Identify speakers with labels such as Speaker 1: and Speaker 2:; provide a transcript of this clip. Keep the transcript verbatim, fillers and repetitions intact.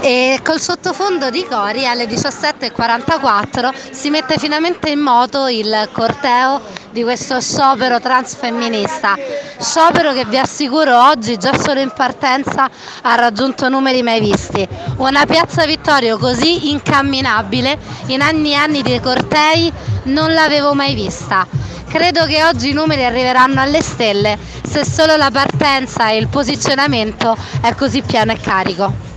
Speaker 1: E col sottofondo di cori alle diciassette e quarantaquattro si mette finalmente in moto il corteo di questo sciopero transfemminista, sciopero che vi assicuro oggi già solo in partenza ha raggiunto numeri mai visti. Una piazza Vittorio così incamminabile in anni e anni di cortei non l'avevo mai vista. Credo che oggi i numeri arriveranno alle stelle se solo la partenza e il posizionamento è così pieno e carico.